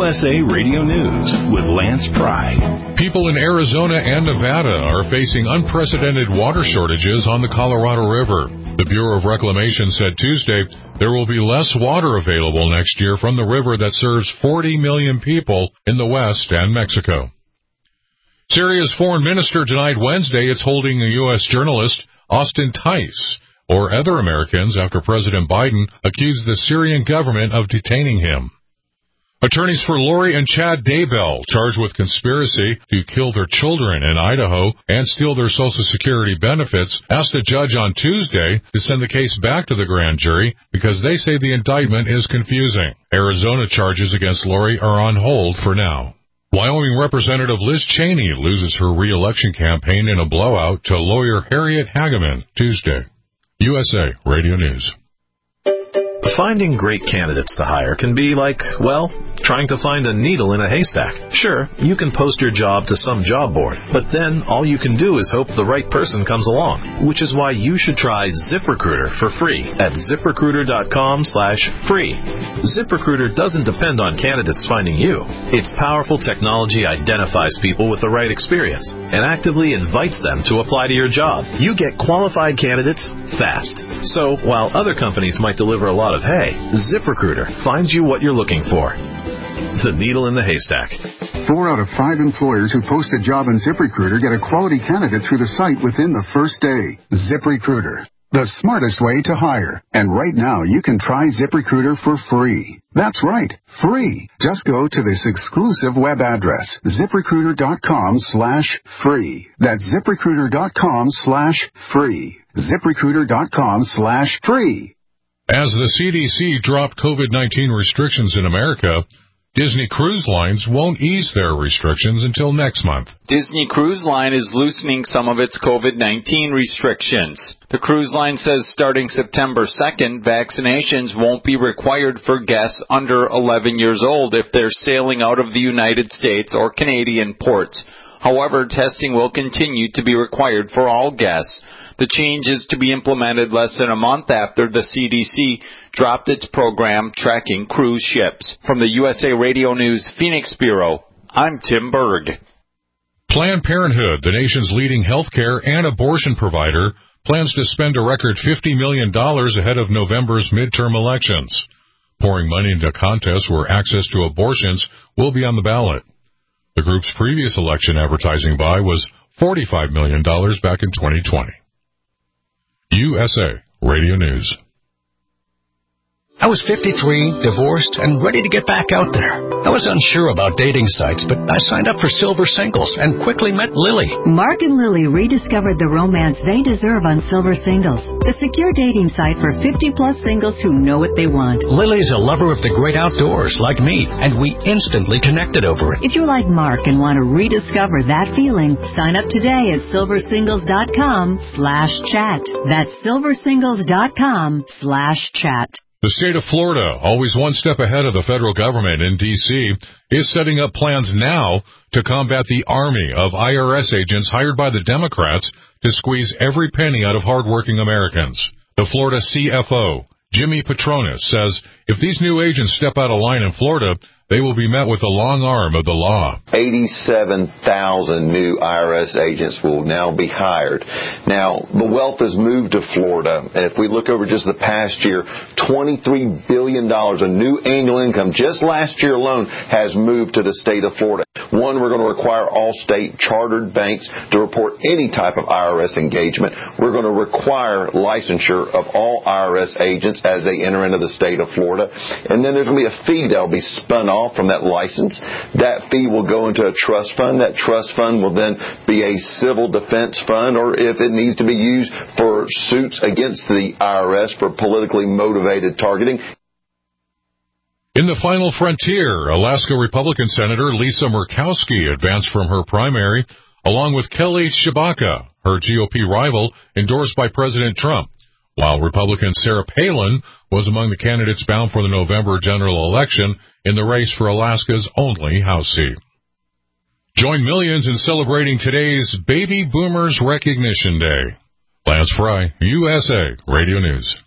USA Radio News with Lance Pry. People in Arizona and Nevada are facing unprecedented water shortages on the Colorado River. The Bureau of Reclamation said Tuesday there will be less water available next year from the river that serves 40 million people in the West and Mexico. Syria's foreign minister denied Wednesday it's holding a U.S. journalist, Austin Tice, or other Americans after President Biden accused the Syrian government of detaining him. Attorneys for Lori and Chad Daybell, charged with conspiracy to kill their children in Idaho and steal their Social Security benefits, asked a judge on Tuesday to send the case back to the grand jury because they say the indictment is confusing. Arizona charges against Lori are on hold for now. Wyoming Representative Liz Cheney loses her re-election campaign in a blowout to lawyer Harriet Hageman Tuesday. USA Radio News. Finding great candidates to hire can be like, well, trying to find a needle in a haystack. Sure, you can post your job to some job board, but then all you can do is hope the right person comes along, which is why you should try ZipRecruiter for free at ZipRecruiter.com/free. ZipRecruiter doesn't depend on candidates finding you. Its powerful technology identifies people with the right experience and actively invites them to apply to your job. You get qualified candidates fast. So while other companies might deliver a lot of hay, ZipRecruiter finds you what you're looking for. The needle in the haystack. 4 out of 5 employers who post a job in ZipRecruiter get a quality candidate through the site within the first day. ZipRecruiter, the smartest way to hire. And right now, you can try ZipRecruiter for free. That's right, free. Just go to this exclusive web address, ZipRecruiter.com/free. That's ZipRecruiter.com/free. ZipRecruiter.com/free. As the CDC dropped COVID-19 restrictions in America, Disney Cruise Lines won't ease their restrictions until next month. Disney Cruise Line is loosening some of its COVID-19 restrictions. The cruise line says starting September 2nd, vaccinations won't be required for guests under 11 years old if they're sailing out of the United States or Canadian ports. However, testing will continue to be required for all guests. The change is to be implemented less than a month after the CDC dropped its program tracking cruise ships. From the USA Radio News Phoenix Bureau, I'm Tim Berg. Planned Parenthood, the nation's leading healthcare and abortion provider, plans to spend a record $50 million ahead of November's midterm elections, pouring money into contests where access to abortions will be on the ballot. The group's previous election advertising buy was $45 million back in 2020. USA Radio News. I was 53, divorced, and ready to get back out there. I was unsure about dating sites, but I signed up for Silver Singles and quickly met Lily. Mark and Lily rediscovered the romance they deserve on Silver Singles, the secure dating site for 50-plus singles who know what they want. Lily's a lover of the great outdoors, like me, and we instantly connected over it. If you're like Mark and want to rediscover that feeling, sign up today at silversingles.com/chat. That's silversingles.com/chat. The state of Florida, always one step ahead of the federal government in D.C., is setting up plans now to combat the army of IRS agents hired by the Democrats to squeeze every penny out of hardworking Americans. The Florida CFO, Jimmy Patronis, says if these new agents step out of line in Florida, they will be met with the long arm of the law. 87,000 new IRS agents will now be hired. Now, the wealth has moved to Florida. If we look over just the past year, $23 billion of new annual income just last year alone has moved to the state of Florida. One, we're going to require all state chartered banks to report any type of IRS engagement. We're going to require licensure of all IRS agents as they enter into the state of Florida. And then there's going to be a fee that will be spun off from that license. That fee will go into a trust fund. That trust fund will then be a civil defense fund, or if it needs to be used for suits against the IRS for politically motivated targeting. In the final frontier, Alaska Republican Senator Lisa Murkowski advanced from her primary, along with Kelly Tshibaka, her GOP rival, endorsed by President Trump, while Republican Sarah Palin was among the candidates bound for the November general election in the race for Alaska's only House seat. Join millions in celebrating today's Baby Boomers Recognition Day. Lance Fry, USA Radio News.